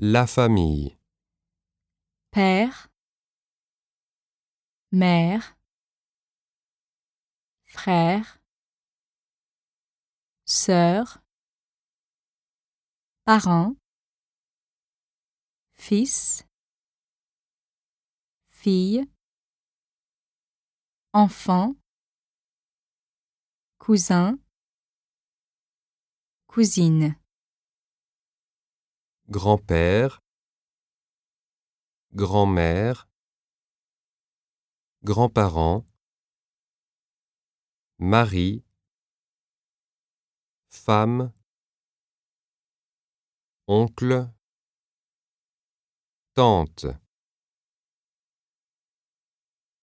La famille. Père, mère, frère, sœur, parents, fils, fille, enfant, cousin, cousine. Grand-père, grand-mère, grands-parents, mari, femme, oncle, tante.